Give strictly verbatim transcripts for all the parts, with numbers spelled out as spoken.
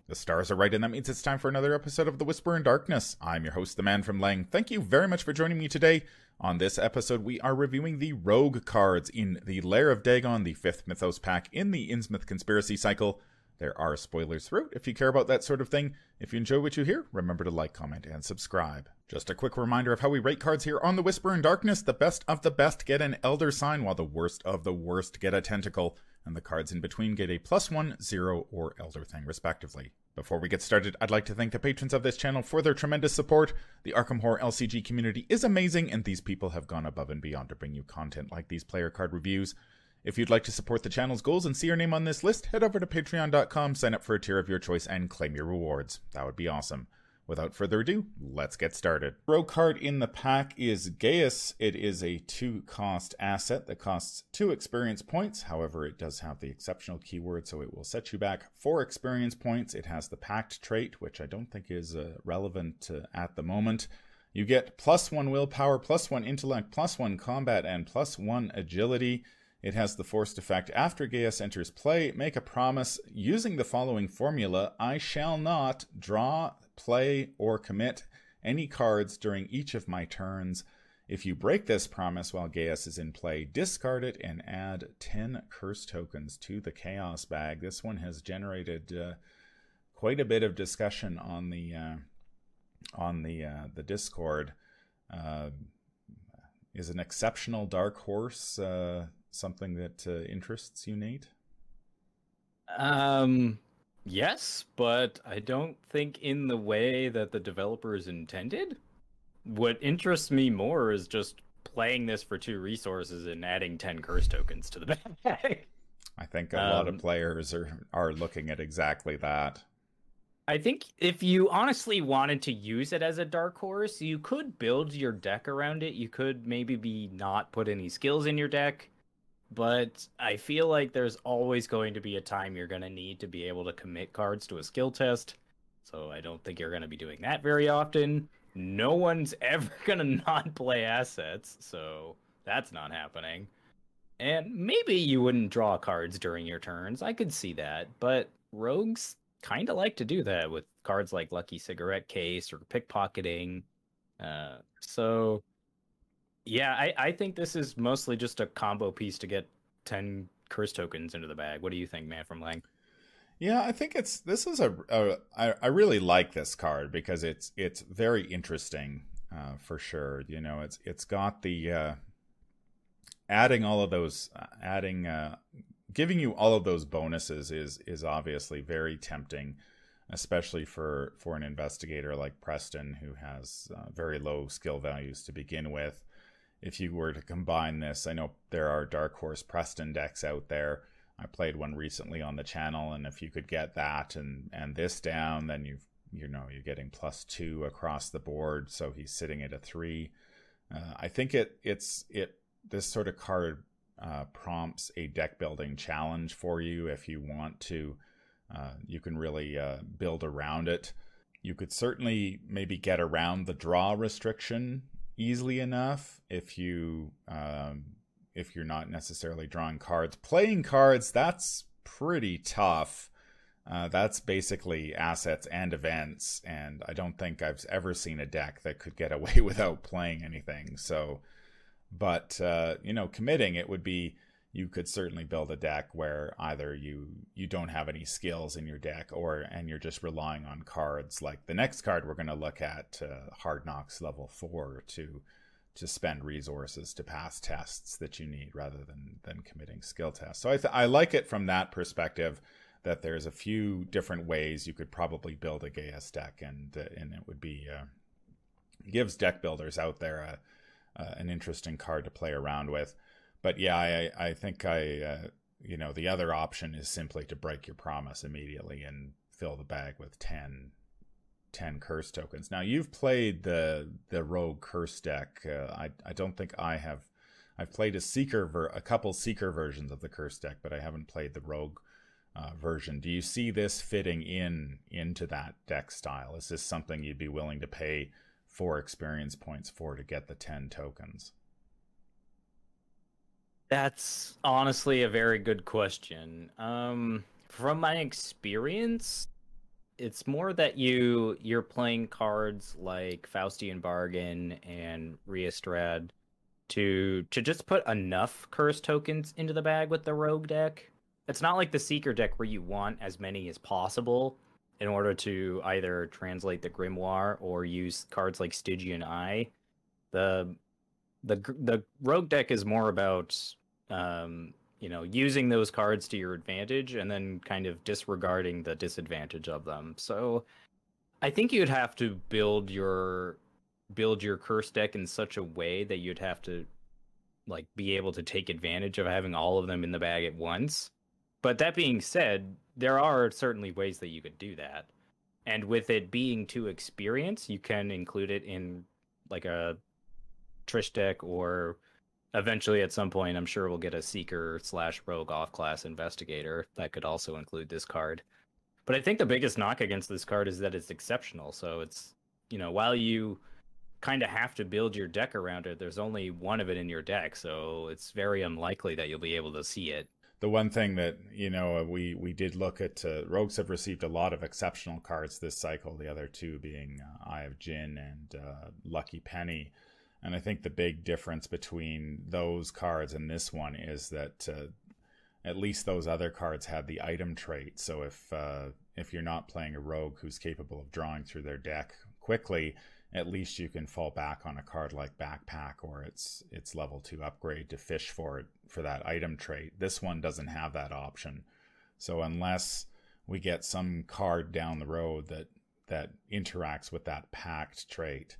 The stars are right, and that means it's time for another episode of The Whisper in Darkness. I'm your host, the Man from Lang. Thank you very much for joining me today. On this episode, we are reviewing the Rogue cards in the Lair of Dagon, the fifth Mythos pack in the Innsmouth Conspiracy cycle. There are spoilers throughout if you care about that sort of thing. If you enjoy what you hear, remember to like, comment, and subscribe. Just a quick reminder of how we rate cards here on The Whisper in Darkness. The best of the best get an Elder Sign, while the worst of the worst get a Tentacle, and the cards in between get a plus one, zero, or Elder Thing, respectively. Before we get started, I'd like to thank the patrons of this channel for their tremendous support. The Arkham Horror L C G community is amazing, and these people have gone above and beyond to bring you content like these player card reviews. If you'd like to support the channel's goals and see your name on this list, head over to patreon dot com, sign up for a tier of your choice, and claim your rewards. That would be awesome. Without further ado, let's get started. Rogue card in the pack is Gaius. It is a two-cost asset that costs two experience points. However, it does have the exceptional keyword, so it will set you back four experience points. It has the Pact trait, which I don't think is uh, relevant uh, at the moment. You get plus one willpower, plus one intellect, plus one combat, and plus one agility. It has the forced effect. After Gaius enters play, make a promise using the following formula. I shall not draw, play, or commit any cards during each of my turns. If you break this promise while Gaius is in play, discard it and add ten curse tokens to the Chaos bag. This one has generated uh, quite a bit of discussion on the uh, on the uh, the Discord. Uh, is an exceptional dark horse uh, something that uh, interests you, Nate? Um, yes, but I don't think in the way that the developers intended. What interests me more is just playing this for two resources and adding ten curse tokens to the bag. I think a um, lot of players are, are looking at exactly that. I think if you honestly wanted to use it as a dark horse, you could build your deck around it. You could maybe be not put any skills in your deck. But I feel like there's always going to be a time you're going to need to be able to commit cards to a skill test. So I don't think you're going to be doing that very often. No one's ever going to not play assets, so that's not happening. And maybe you wouldn't draw cards during your turns. I could see that. But rogues kind of like to do that with cards like Lucky Cigarette Case or Pickpocketing. Uh, so... Yeah, I, I think this is mostly just a combo piece to get ten curse tokens into the bag. What do you think, Man from Lang? Yeah, I think it's this is a, a I, I really like this card because it's it's very interesting uh, for sure. You know, it's it's got the uh, adding all of those uh, adding uh, giving you all of those bonuses is is obviously very tempting, especially for for an investigator like Preston who has uh, very low skill values to begin with. If you were to combine this, I know there are Dark Horse Preston decks out there. I played one recently on the channel, and if you could get that and and this down, then you've you know you're getting plus two across the board. So he's sitting at a three. Uh, I think it it's it this sort of card uh, prompts a deck building challenge for you if you want to. Uh, you can really uh, build around it. You could certainly maybe get around the draw restriction easily enough if you um, if you're not necessarily drawing cards. Playing cards, that's pretty tough. Uh, that's basically assets and events, and I don't think I've ever seen a deck that could get away without playing anything. So, but uh, you know, committing it would be you could certainly build a deck where either you you don't have any skills in your deck, or and you're just relying on cards like the next card we're going to look at, uh, Hard Knocks level four, to to spend resources to pass tests that you need rather than than committing skill tests. So I th- I like it from that perspective, that there's a few different ways you could probably build a Gaius deck, and uh, and it would be uh, gives deck builders out there a, uh, an interesting card to play around with. But yeah, I I think I uh, you know the other option is simply to break your promise immediately and fill the bag with ten, ten curse tokens. Now you've played the the rogue curse deck. Uh, I I don't think I have. I've played a seeker ver a couple seeker versions of the curse deck, but I haven't played the rogue uh, version. Do you see this fitting in into that deck style? Is this something you'd be willing to pay four experience points for to get the ten tokens? That's honestly a very good question. Um, from my experience, it's more that you you're playing cards like Faustian Bargain and Riastrad to to just put enough curse tokens into the bag with the rogue deck. It's not like the Seeker deck where you want as many as possible in order to either translate the Grimoire or use cards like Stygian Eye. The the the rogue deck is more about um, you know, using those cards to your advantage and then kind of disregarding the disadvantage of them. So I think you'd have to build your build your curse deck in such a way that you'd have to like be able to take advantage of having all of them in the bag at once. But that being said, there are certainly ways that you could do that. And with it being to experience, you can include it in like a Trish deck, or eventually at some point, I'm sure we'll get a Seeker slash Rogue off class Investigator that could also include this card. But I think the biggest knock against this card is that it's exceptional. So it's, you know, while you kind of have to build your deck around it, there's only one of it in your deck. So it's very unlikely that you'll be able to see it. The one thing that, you know, we, we did look at, uh, Rogues have received a lot of exceptional cards this cycle, the other two being uh, Eye of Jinn and uh, Lucky Penny. And I think the big difference between those cards and this one is that uh, at least those other cards had the item trait. So if uh, if you're not playing a rogue who's capable of drawing through their deck quickly, at least you can fall back on a card like Backpack or its its level two upgrade to fish for it for that item trait. This one doesn't have that option. So unless we get some card down the road that that interacts with that pact trait,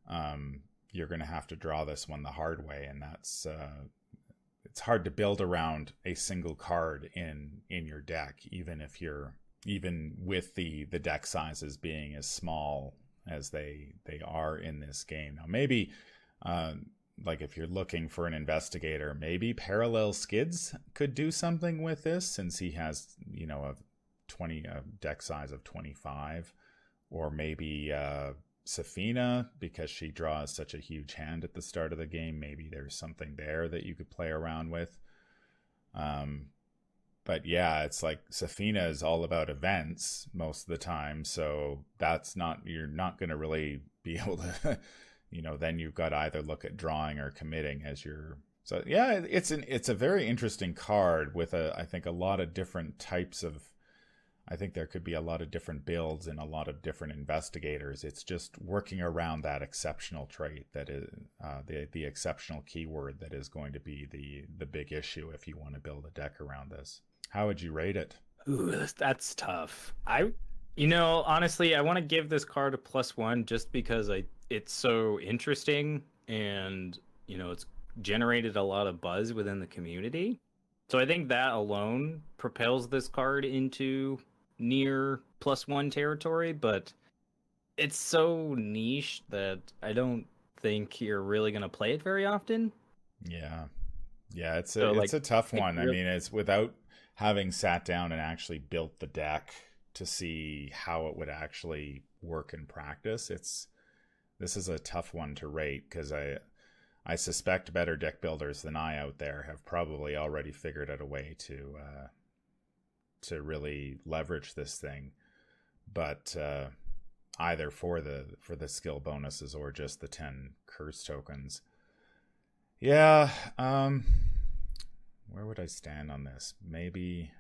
um, you're going to have to draw this one the hard way, and that's uh, it's hard to build around a single card in in your deck, even if you're even with the the deck sizes being as small as they they are in this game. Now maybe uh, like if you're looking for an investigator, maybe Parallel Skids could do something with this, since he has, you know, a twenty a deck size of twenty-five, or maybe uh Safina, because she draws such a huge hand at the start of the game. Maybe there's something there that you could play around with. Um, but yeah, it's like Safina is all about events most of the time, so that's not, you're not going to really be able to, you know, then you've got to either look at drawing or committing as your. So yeah, it's an it's a very interesting card with a I think a lot of different types of. I think there could be a lot of different builds and a lot of different investigators. It's just working around that exceptional trait that is uh, the the exceptional keyword that is going to be the the big issue if you want to build a deck around this. How would you rate it? Ooh, that's tough. I, you know, honestly, I want to give this card a plus one just because I it's so interesting and, you know, it's generated a lot of buzz within the community. So I think that alone propels this card into near plus one territory, but it's so niche that I don't think you're really going to play it very often. Yeah. Yeah, it's a, So, it's like, a tough it one. I really- mean, it's without having sat down and actually built the deck to see how it would actually work in practice. It's this is a tough one to rate, because I I suspect better deck builders than I out there have probably already figured out a way to uh, to really leverage this thing, but uh, either for the for the skill bonuses or just the ten curse tokens. Yeah, um, where would I stand on this? Maybe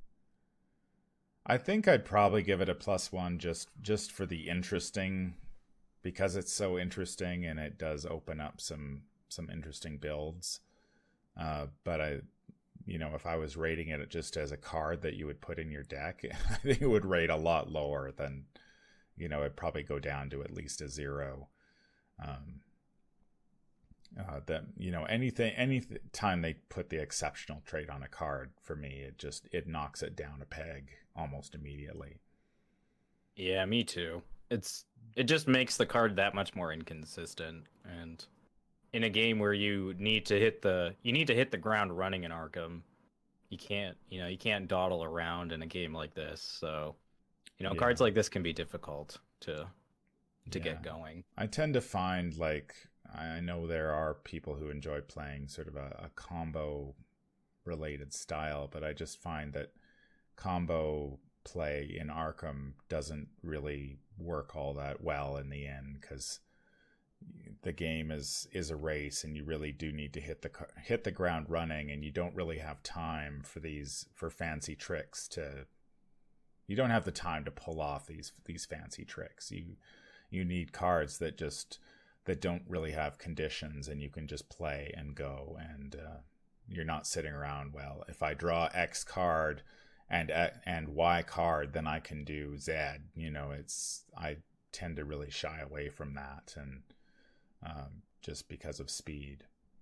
I think I'd probably give it a plus one just just for the interesting, because it's so interesting and it does open up some some interesting builds. Uh, but I, you know, if I was rating it just as a card that you would put in your deck, I think it would rate a lot lower than, you know, it'd probably go down to at least a zero. Um, uh, that, you know, anything, any time they put the exceptional trait on a card, for me, it just, it knocks it down a peg almost immediately. Yeah, me too. It's it just makes the card that much more inconsistent, and in a game where you need to hit the you need to hit the ground running in Arkham, you can't, you know, you can't dawdle around in a game like this. So, you know, Yeah. cards like this can be difficult to to Yeah. get going. I tend to find, like, I know there are people who enjoy playing sort of a, a combo related style, but I just find that combo play in Arkham doesn't really work all that well in the end, because the game is is a race, and you really do need to hit the hit the ground running, and you don't really have time for these for fancy tricks to you don't have the time to pull off these these fancy tricks. You you need cards that just that don't really have conditions, and you can just play and go, and uh, you're not sitting around, well, if I draw X card and and Y card, then I can do Z. You know, it's I tend to really shy away from that, and um, just because of speed.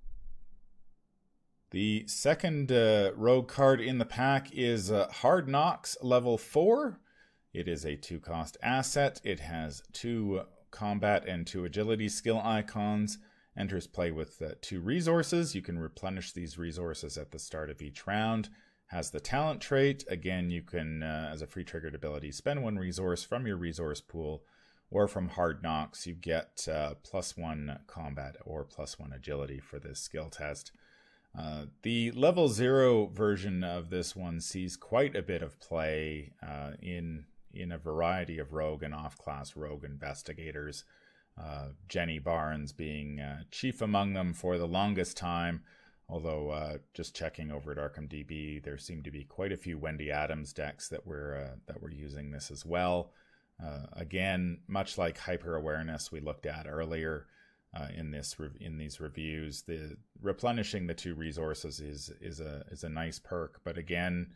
The second uh, rogue card in the pack is uh, Hard Knocks level four. It is a two-cost asset. It has two combat and two agility skill icons. Enters play with uh, two resources. You can replenish these resources at the start of each round. Has the talent trait. Again, you can, uh, as a free triggered ability, spend one resource from your resource pool, or from Hard Knocks, you get uh, plus one combat or plus one agility for this skill test. Uh, the level zero version of this one sees quite a bit of play uh, in in a variety of rogue and off-class rogue investigators. Uh, Jenny Barnes being uh, chief among them for the longest time, although uh, just checking over at ArkhamDB, there seem to be quite a few Wendy Adams decks that were uh, that were using this as well. Uh, again, much like Hyper Awareness we looked at earlier uh, in this in these reviews, the replenishing the two resources is is a is a nice perk. But again,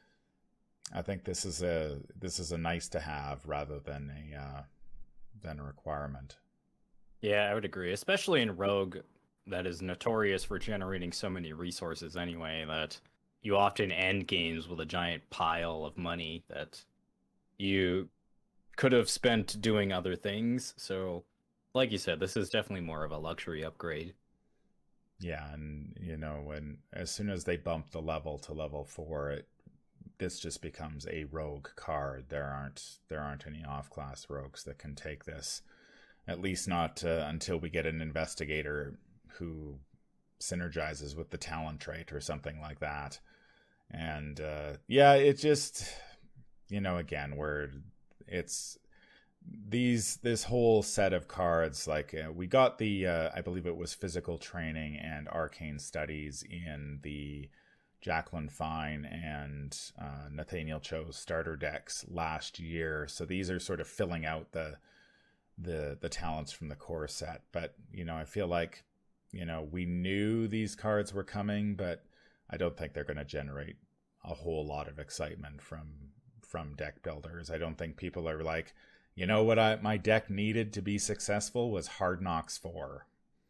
I think this is a this is a nice to have rather than a uh, than a requirement. Yeah, I would agree, especially in Rogue, that is notorious for generating so many resources anyway, that you often end games with a giant pile of money that you could have spent doing other things. So, like you said, this is definitely more of a luxury upgrade. Yeah, and you know, when as soon as they bump the level to level four, it this just becomes a rogue card. There aren't there aren't any off-class rogues that can take this, at least not uh, until we get an investigator who synergizes with the talent trait or something like that. And uh, yeah, it just, you know, again, we're it's these this whole set of cards, like uh, we got the uh, I believe it was physical training and arcane studies in the Jacqueline Fine and uh, Nathaniel Cho's starter decks last year, so these are sort of filling out the the the talents from the core set. But you know, I feel like, you know, we knew these cards were coming, but I don't think they're going to generate a whole lot of excitement from from deck builders. I don't think people are like, you know what, I my deck needed to be successful was Hard Knocks four.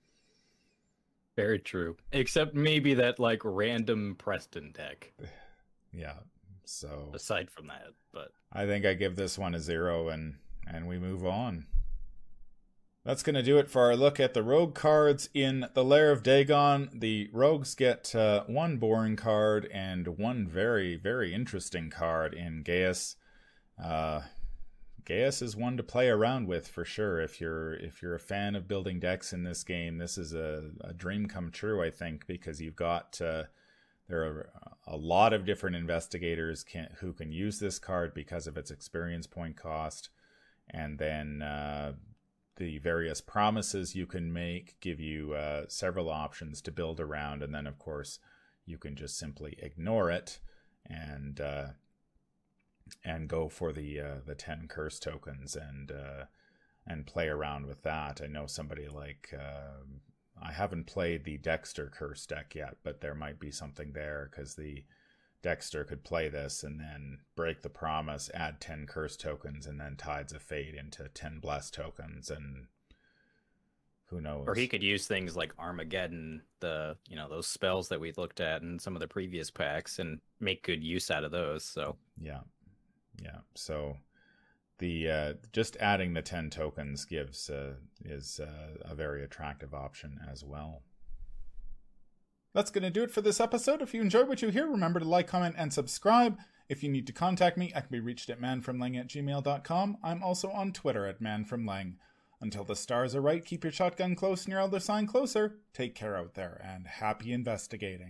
Very true. Except maybe that like random Preston deck. Yeah. So aside from that, but I think I give this one a zero, and and we move on. That's going to do it for our look at the rogue cards in the Lair of Dagon. The rogues get uh, one boring card and one very, very interesting card in Gaius. Uh, Gaius is one to play around with for sure. If you're if you're a fan of building decks in this game, this is a, a dream come true, I think, because you've got uh, there are a lot of different investigators can, who can use this card because of its experience point cost, and then uh, the various promises you can make give you uh, several options to build around, and then of course you can just simply ignore it and uh, and go for the uh, the ten curse tokens and uh, and play around with that. I know somebody like uh, I haven't played the Dexter curse deck yet, but there might be something there, because the Dexter could play this and then break the promise, add ten curse tokens, and then Tides of Fate into ten bless tokens, and who knows. Or he could use things like Armageddon, the you know those spells that we looked at in some of the previous packs, and make good use out of those. So yeah, yeah. So the uh, just adding the ten tokens gives uh, is uh, a very attractive option as well. That's going to do it for this episode. If you enjoyed what you hear, remember to like, comment, and subscribe. If you need to contact me, I can be reached at manfromlang at gmail dot com. I'm also on Twitter at manfromlang. Until the stars are right, keep your shotgun close and your elder sign closer. Take care out there, and happy investigating.